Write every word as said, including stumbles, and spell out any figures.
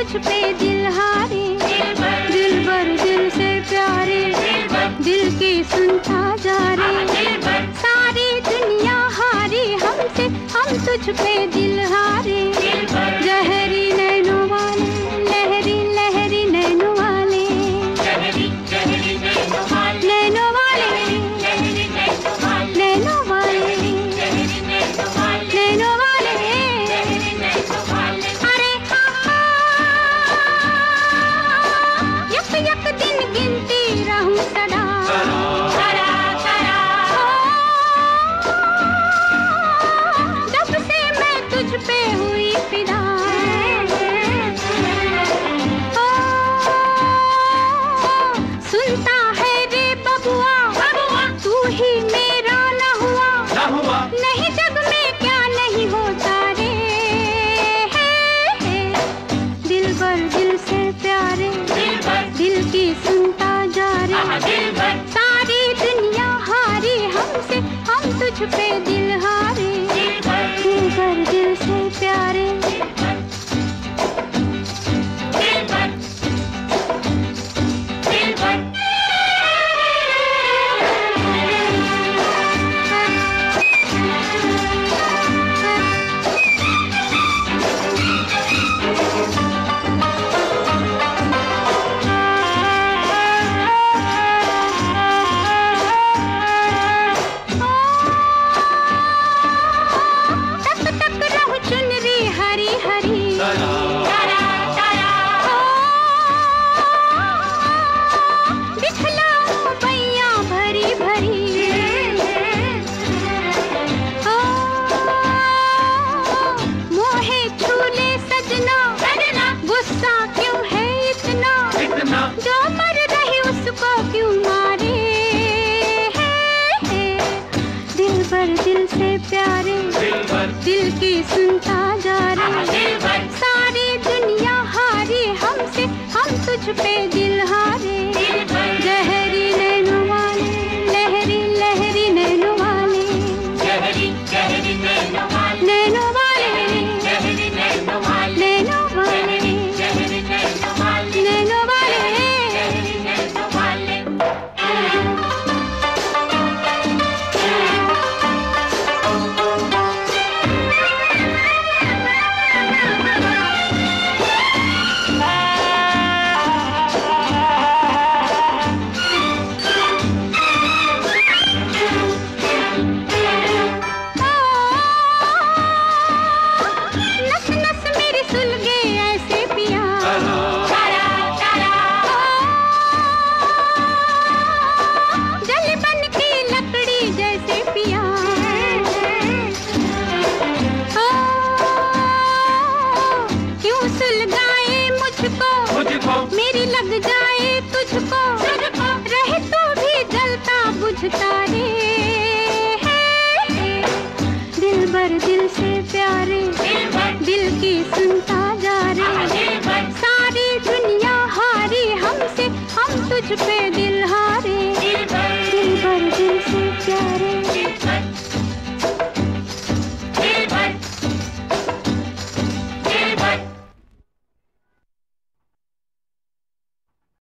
तुझ पे दिल हारे, दिल भर दिल से प्यारे, दिल की सुनता जा रे। सारी दुनिया हारी हमसे, हम तुझ पे दिल हारे। जहरी नैनों वाले, लहरी लहरी नैनों वाले, नैनों वाले, नैनों वाले, नैनों वाले। अरे यक यक दिन गिनती रहूं सदा, जब से मैं तुझ पे हुई फिदा। सुनता है रे बबुआ, तू ही मेरा न हुआ, नहीं जग में क्या नहीं होता रे। दिल भर दिल से प्यारे, दिल की सुनता जा रे। सारी दुनिया हारी हमसे, हम तुझ पे दिल हारे। दिल भर दिल से प्यारे, दिल से प्यारे, दिल की सुनता जा रे। सारी दुनिया हारी हमसे, हम तुझ पे दिल हारे। जहरी नैनों वाले, लहरी लहरी नैनों वाले, नैनों वाले, नैनों वाले, नैनों वाले। मेरी लग जाए तुझको, रहे तो भी जलता बुझता रे। दिल भर दिल से प्यारे, दिल की सुनता जा रे। सारी दुनिया हारी हमसे, हम तुझ पे दिल हारे।